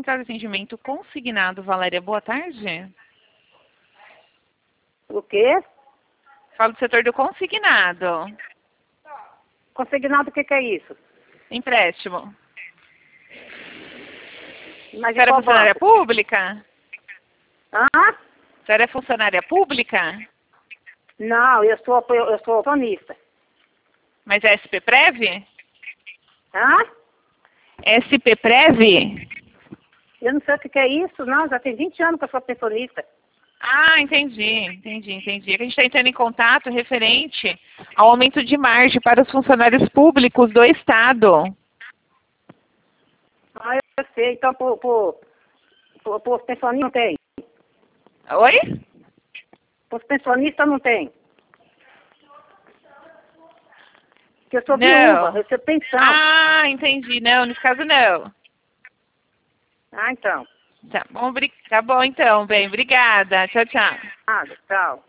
Central de Atendimento Consignado, Valéria, boa tarde. O quê? Falo do setor do consignado. Consignado, o que é isso? Empréstimo. Mas Você era qual funcionária banco? pública? Hã? Você era funcionária pública? Não, eu sou acionista. Mas é SP Prev? Hã? SP Prev? Eu não sei o que é isso, não. Já tem 20 anos que eu sou pensionista. Ah, entendi. É que a gente está entrando em contato referente ao aumento de margem para os funcionários públicos do Estado. Ah, eu sei. Então, por pensionistas não tem. Oi? Por pensionistas não tem. Porque eu sou Não. viúva, eu recebo pensão. Ah, entendi. Não, nesse caso não. Ah, então. Tá bom então, bem. Obrigada. Tchau, tchau. Ah, tchau.